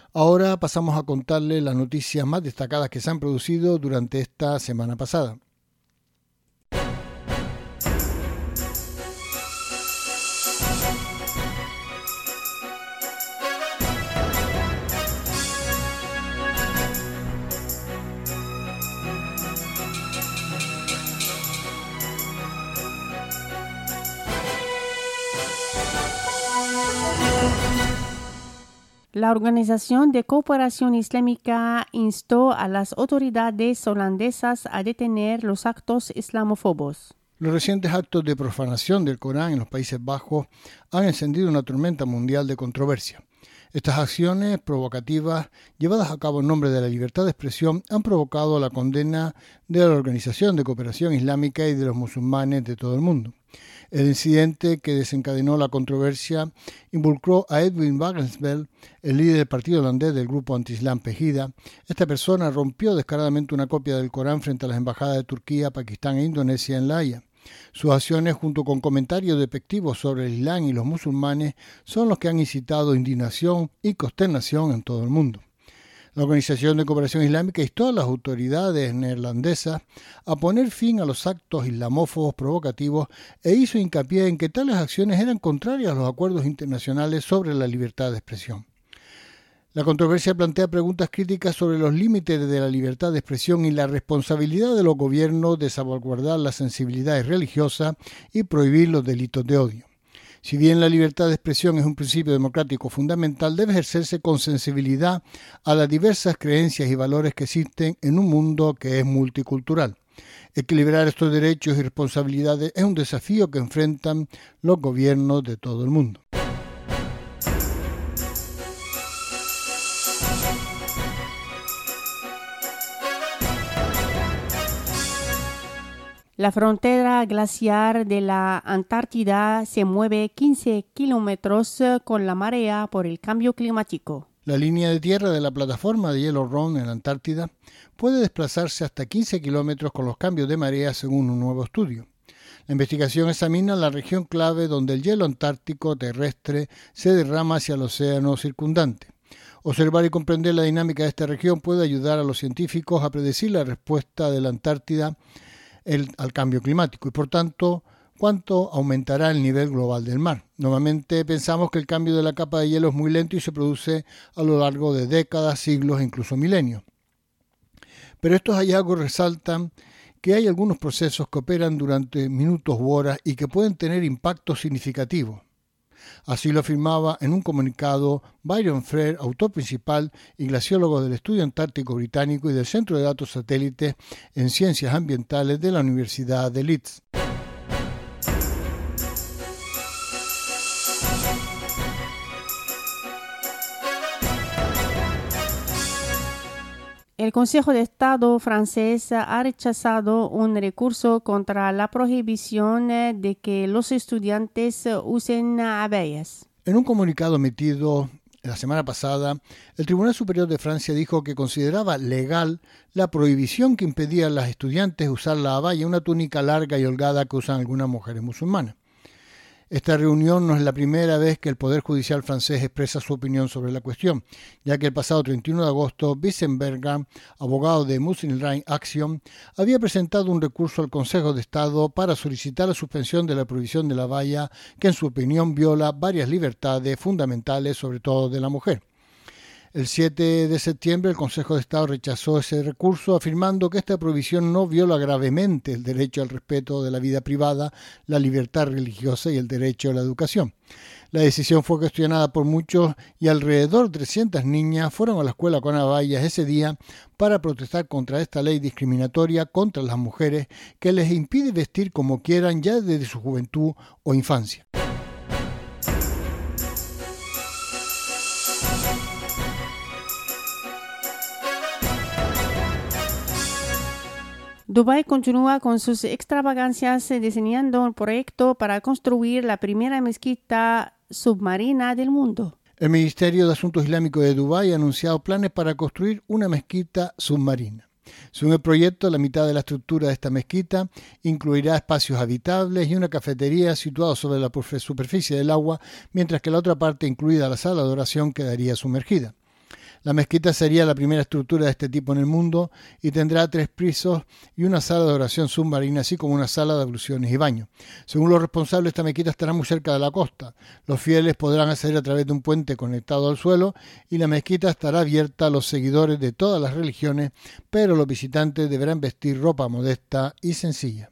Ahora pasamos a contarles las noticias más destacadas que se han producido durante esta semana pasada. La Organización de Cooperación Islámica instó a las autoridades holandesas a detener los actos islamófobos. Los recientes actos de profanación del Corán en los Países Bajos han encendido una tormenta mundial de controversia. Estas acciones provocativas, llevadas a cabo en nombre de la libertad de expresión, han provocado la condena de la Organización de Cooperación Islámica y de los musulmanes de todo el mundo. El incidente que desencadenó la controversia involucró a Edwin Wagensveld, el líder del partido holandés del grupo anti-islam Pegida. Esta persona rompió descaradamente una copia del Corán frente a las embajadas de Turquía, Pakistán e Indonesia en La Haya. Sus acciones, junto con comentarios despectivos sobre el Islam y los musulmanes, son los que han incitado indignación y consternación en todo el mundo. La Organización de Cooperación Islámica instó a las autoridades neerlandesas a poner fin a los actos islamófobos provocativos e hizo hincapié en que tales acciones eran contrarias a los acuerdos internacionales sobre la libertad de expresión. La controversia plantea preguntas críticas sobre los límites de la libertad de expresión y la responsabilidad de los gobiernos de salvaguardar las sensibilidades religiosas y prohibir los delitos de odio. Si bien la libertad de expresión es un principio democrático fundamental, debe ejercerse con sensibilidad a las diversas creencias y valores que existen en un mundo que es multicultural. Equilibrar estos derechos y responsabilidades es un desafío que enfrentan los gobiernos de todo el mundo. La frontera glaciar de la Antártida se mueve 15 kilómetros con la marea por el cambio climático. La línea de tierra de la plataforma de hielo Ron en la Antártida puede desplazarse hasta 15 kilómetros con los cambios de marea según un nuevo estudio. La investigación examina la región clave donde el hielo antártico terrestre se derrama hacia el océano circundante. Observar y comprender la dinámica de esta región puede ayudar a los científicos a predecir la respuesta de la Antártida al cambio climático y, por tanto, cuánto aumentará el nivel global del mar. Normalmente pensamos que el cambio de la capa de hielo es muy lento y se produce a lo largo de décadas, siglos e incluso milenios. Pero estos hallazgos resaltan que hay algunos procesos que operan durante minutos u horas y que pueden tener impactos significativos. Así lo afirmaba en un comunicado Byron Frere, autor principal y glaciólogo del Estudio Antártico Británico y del Centro de Datos Satélites en Ciencias Ambientales de la Universidad de Leeds. El Consejo de Estado francés ha rechazado un recurso contra la prohibición de que los estudiantes usen abayas. En un comunicado emitido la semana pasada, el Tribunal Superior de Francia dijo que consideraba legal la prohibición que impedía a las estudiantes usar la abaya, una túnica larga y holgada que usan algunas mujeres musulmanas. Esta reunión no es la primera vez que el Poder Judicial francés expresa su opinión sobre la cuestión, ya que el pasado 31 de agosto, Wiesenberger, abogado de Muslim Rights Action, había presentado un recurso al Consejo de Estado para solicitar la suspensión de la prohibición de la abaya, que en su opinión viola varias libertades fundamentales, sobre todo de la mujer. El 7 de septiembre el Consejo de Estado rechazó ese recurso afirmando que esta prohibición no viola gravemente el derecho al respeto de la vida privada, la libertad religiosa y el derecho a la educación. La decisión fue cuestionada por muchos y alrededor de 300 niñas fueron a la escuela con abayas ese día para protestar contra esta ley discriminatoria contra las mujeres que les impide vestir como quieran ya desde su juventud o infancia. Dubái continúa con sus extravagancias diseñando un proyecto para construir la primera mezquita submarina del mundo. El Ministerio de Asuntos Islámicos de Dubái ha anunciado planes para construir una mezquita submarina. Según el proyecto, la mitad de la estructura de esta mezquita incluirá espacios habitables y una cafetería situada sobre la superficie del agua, mientras que la otra parte, incluida la sala de oración, quedaría sumergida. La mezquita sería la primera estructura de este tipo en el mundo y tendrá 3 pisos y una sala de oración submarina, así como una sala de abluciones y baños. Según los responsables, esta mezquita estará muy cerca de la costa. Los fieles podrán acceder a través de un puente conectado al suelo y la mezquita estará abierta a los seguidores de todas las religiones, pero los visitantes deberán vestir ropa modesta y sencilla.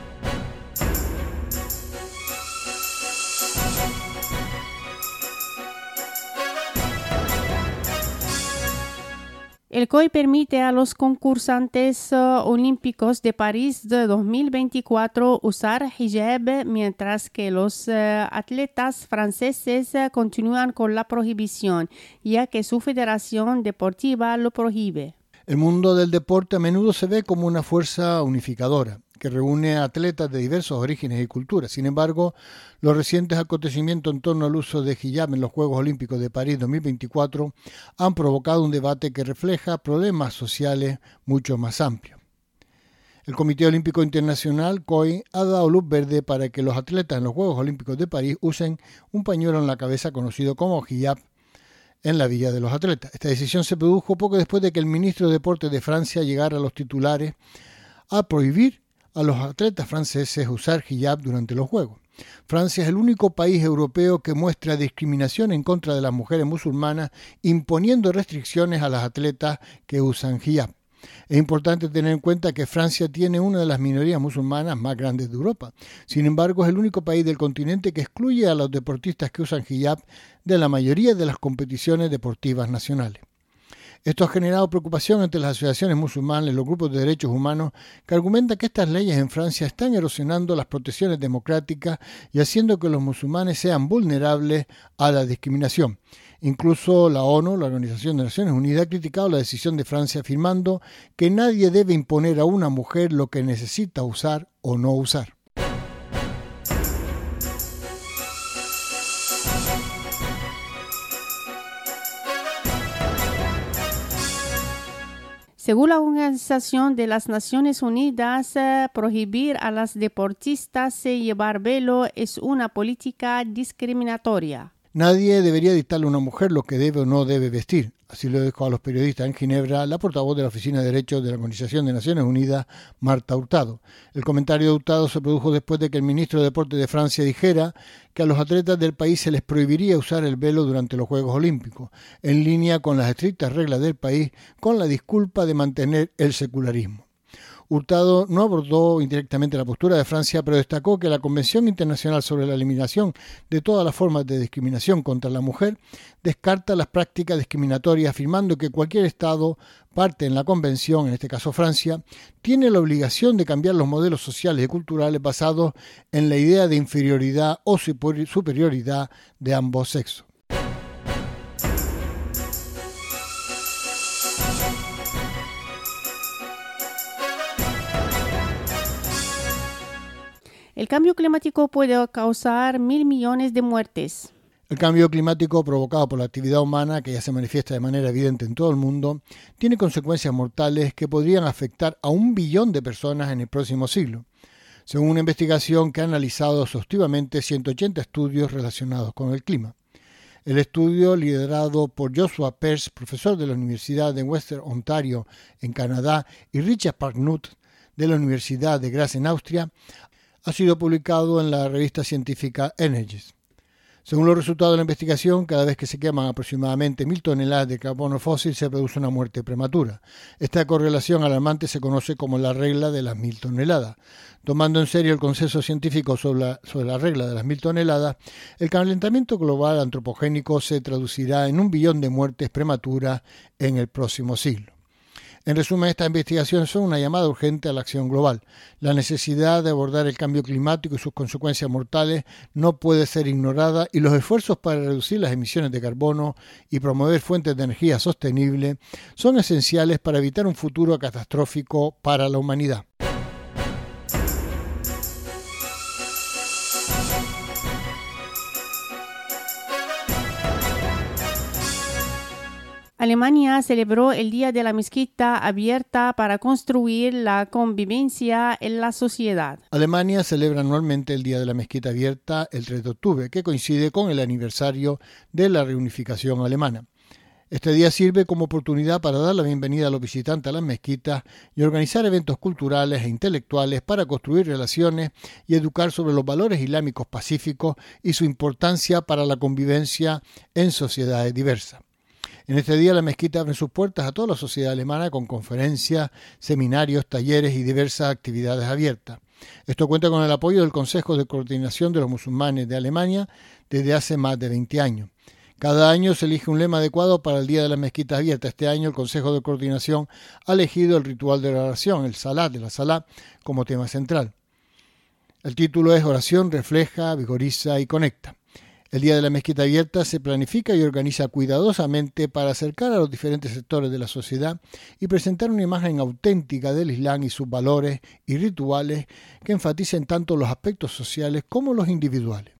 El COI permite a los concursantes olímpicos de París de 2024 usar hijab, mientras que los atletas franceses continúan con la prohibición, ya que su federación deportiva lo prohíbe. El mundo del deporte a menudo se ve como una fuerza unificadora que reúne a atletas de diversos orígenes y culturas. Sin embargo, los recientes acontecimientos en torno al uso de hijab en los Juegos Olímpicos de París 2024 han provocado un debate que refleja problemas sociales mucho más amplios. El Comité Olímpico Internacional, COI, ha dado luz verde para que los atletas en los Juegos Olímpicos de París usen un pañuelo en la cabeza conocido como hijab en la Villa de los Atletas. Esta decisión se produjo poco después de que el ministro de Deportes de Francia llegara a los titulares a prohibir a los atletas franceses usar hijab durante los Juegos. Francia es el único país europeo que muestra discriminación en contra de las mujeres musulmanas, imponiendo restricciones a las atletas que usan hijab. Es importante tener en cuenta que Francia tiene una de las minorías musulmanas más grandes de Europa. Sin embargo, es el único país del continente que excluye a los deportistas que usan hijab de la mayoría de las competiciones deportivas nacionales. Esto ha generado preocupación entre las asociaciones musulmanas y los grupos de derechos humanos que argumentan que estas leyes en Francia están erosionando las protecciones democráticas y haciendo que los musulmanes sean vulnerables a la discriminación. Incluso la ONU, la Organización de Naciones Unidas, ha criticado la decisión de Francia afirmando que nadie debe imponer a una mujer lo que necesita usar o no usar. Según la Organización de las Naciones Unidas, prohibir a las deportistas llevar velo es una política discriminatoria. Nadie debería dictarle a una mujer lo que debe o no debe vestir. Así lo dijo a los periodistas en Ginebra la portavoz de la Oficina de Derechos de la Organización de Naciones Unidas, Marta Hurtado. El comentario de Hurtado se produjo después de que el ministro de Deportes de Francia dijera que a los atletas del país se les prohibiría usar el velo durante los Juegos Olímpicos, en línea con las estrictas reglas del país, con la disculpa de mantener el secularismo. Hurtado no abordó indirectamente la postura de Francia, pero destacó que la Convención Internacional sobre la Eliminación de todas las formas de discriminación contra la mujer descarta las prácticas discriminatorias, afirmando que cualquier Estado parte en la Convención, en este caso Francia, tiene la obligación de cambiar los modelos sociales y culturales basados en la idea de inferioridad o superioridad de ambos sexos. El cambio climático puede causar 1.000 millones de muertes. El cambio climático provocado por la actividad humana, que ya se manifiesta de manera evidente en todo el mundo, tiene consecuencias mortales que podrían afectar a 1 billón de personas en el próximo siglo, según una investigación que ha analizado exhaustivamente 180 estudios relacionados con el clima. El estudio, liderado por Joshua Pearce, profesor de la Universidad de Western Ontario en Canadá, y Richard Parknut, de la Universidad de Graz en Austria, ha sido publicado en la revista científica Energy. Según los resultados de la investigación, cada vez que se queman aproximadamente 1.000 toneladas de carbono fósil se produce una muerte prematura. Esta correlación alarmante se conoce como la regla de las 1.000 toneladas. Tomando en serio el consenso científico sobre la regla de las 1.000 toneladas, el calentamiento global antropogénico se traducirá en 1 billón de muertes prematuras en el próximo siglo. En resumen, estas investigaciones son una llamada urgente a la acción global. La necesidad de abordar el cambio climático y sus consecuencias mortales no puede ser ignorada y los esfuerzos para reducir las emisiones de carbono y promover fuentes de energía sostenible son esenciales para evitar un futuro catastrófico para la humanidad. Alemania celebró el Día de la Mezquita abierta para construir la convivencia en la sociedad. Alemania celebra anualmente el Día de la Mezquita abierta el 3 de octubre, que coincide con el aniversario de la reunificación alemana. Este día sirve como oportunidad para dar la bienvenida a los visitantes a las mezquitas y organizar eventos culturales e intelectuales para construir relaciones y educar sobre los valores islámicos pacíficos y su importancia para la convivencia en sociedades diversas. En este día la mezquita abre sus puertas a toda la sociedad alemana con conferencias, seminarios, talleres y diversas actividades abiertas. Esto cuenta con el apoyo del Consejo de Coordinación de los Musulmanes de Alemania desde hace más de 20 años. Cada año se elige un lema adecuado para el Día de las Mezquitas Abiertas. Este año el Consejo de Coordinación ha elegido el ritual de la oración, el Salat de la Salat, como tema central. El título es Oración refleja, vigoriza y conecta. El Día de la Mezquita Abierta se planifica y organiza cuidadosamente para acercar a los diferentes sectores de la sociedad y presentar una imagen auténtica del Islam y sus valores y rituales que enfaticen tanto los aspectos sociales como los individuales.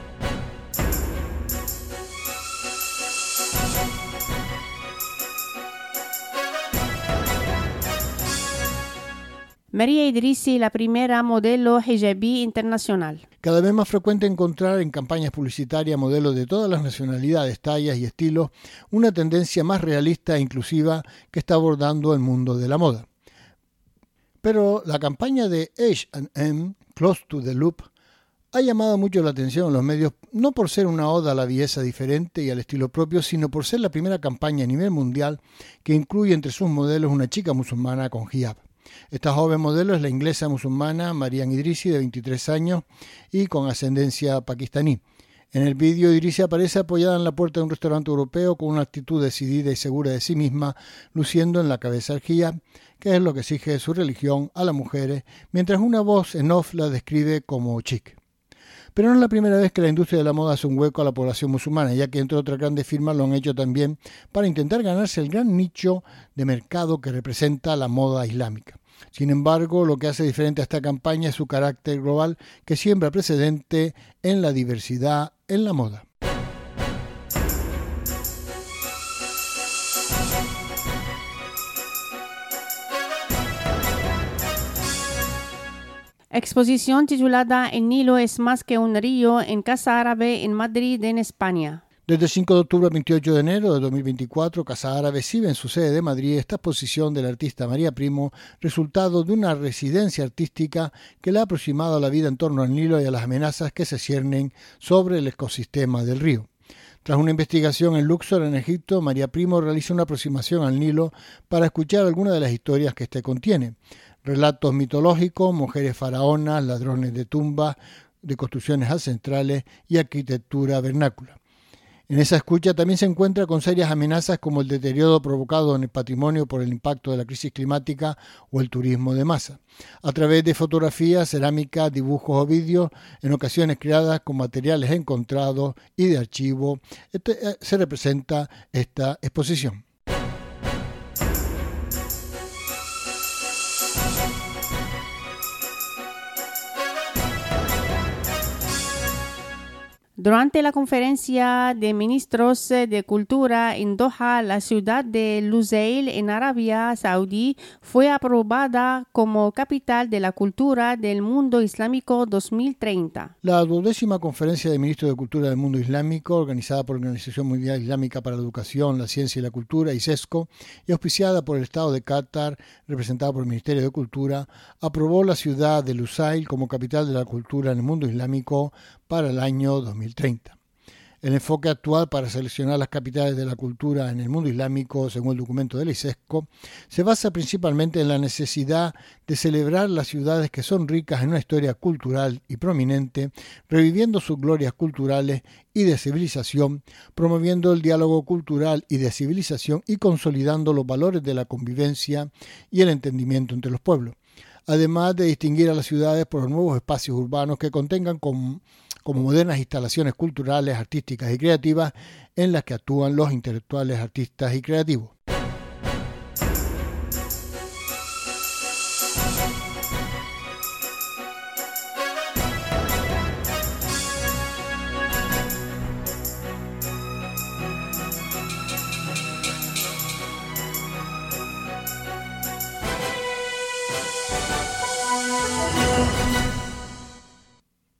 María Idrissi, la primera modelo hijabí internacional. Cada vez más frecuente encontrar en campañas publicitarias modelos de todas las nacionalidades, tallas y estilos, una tendencia más realista e inclusiva que está abordando el mundo de la moda. Pero la campaña de H&M, Close to the Loop, ha llamado mucho la atención en los medios, no por ser una oda a la belleza diferente y al estilo propio, sino por ser la primera campaña a nivel mundial que incluye entre sus modelos una chica musulmana con hijab. Esta joven modelo es la inglesa musulmana Mariam Idrissi, de 23 años y con ascendencia pakistaní. En el vídeo, Idrissi aparece apoyada en la puerta de un restaurante europeo con una actitud decidida y segura de sí misma, luciendo en la cabeza el hijab, que es lo que exige su religión a las mujeres, mientras una voz en off la describe como chic. Pero no es la primera vez que la industria de la moda hace un hueco a la población musulmana, ya que entre otras grandes firmas lo han hecho también para intentar ganarse el gran nicho de mercado que representa la moda islámica. Sin embargo, lo que hace diferente a esta campaña es su carácter global que siembra precedente en la diversidad en la moda. Exposición titulada El Nilo es más que un río en Casa Árabe en Madrid, en España. Desde el 5 de octubre al 28 de enero de 2024, Casa Árabe exhibe en su sede de Madrid esta exposición del artista María Primo, resultado de una residencia artística que le ha aproximado a la vida en torno al Nilo y a las amenazas que se ciernen sobre el ecosistema del río. Tras una investigación en Luxor, en Egipto, María Primo realiza una aproximación al Nilo para escuchar algunas de las historias que éste contiene. Relatos mitológicos, mujeres faraonas, ladrones de tumbas, de construcciones ancestrales y arquitectura vernácula. En esa escucha también se encuentra con serias amenazas como el deterioro provocado en el patrimonio por el impacto de la crisis climática o el turismo de masa. A través de fotografías, cerámica, dibujos o vídeos, en ocasiones creadas con materiales encontrados y de archivo, se representa esta exposición. Durante la conferencia de ministros de Cultura en Doha, la ciudad de Lusail, en Arabia Saudí, fue aprobada como capital de la cultura del mundo islámico 2030. La 12ª Conferencia de Ministros de Cultura del Mundo Islámico, organizada por la Organización Mundial Islámica para la Educación, la Ciencia y la Cultura, ISESCO, y auspiciada por el Estado de Qatar, representada por el Ministerio de Cultura, aprobó la ciudad de Lusail como capital de la cultura en el mundo islámico para el año 2030. El enfoque actual para seleccionar las capitales de la cultura en el mundo islámico, según el documento del ISESCO, se basa principalmente en la necesidad de celebrar las ciudades que son ricas en una historia cultural y prominente, reviviendo sus glorias culturales y de civilización, promoviendo el diálogo cultural y de civilización y consolidando los valores de la convivencia y el entendimiento entre los pueblos, además de distinguir a las ciudades por los nuevos espacios urbanos que contengan como modernas instalaciones culturales, artísticas y creativas en las que actúan los intelectuales, artistas y creativos.